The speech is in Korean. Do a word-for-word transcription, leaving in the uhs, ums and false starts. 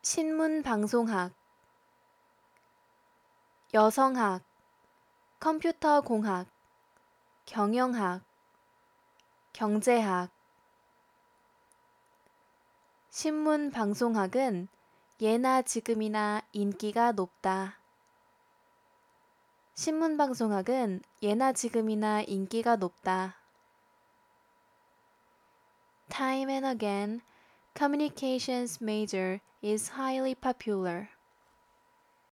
신문방송학, 여성학, 컴퓨터공학, 경영학, 경제학. 신문방송학은 예나 지금이나 인기가 높다. 신문방송학은 예나 지금이나 인기가 높다. Time and again, communications major is highly popular.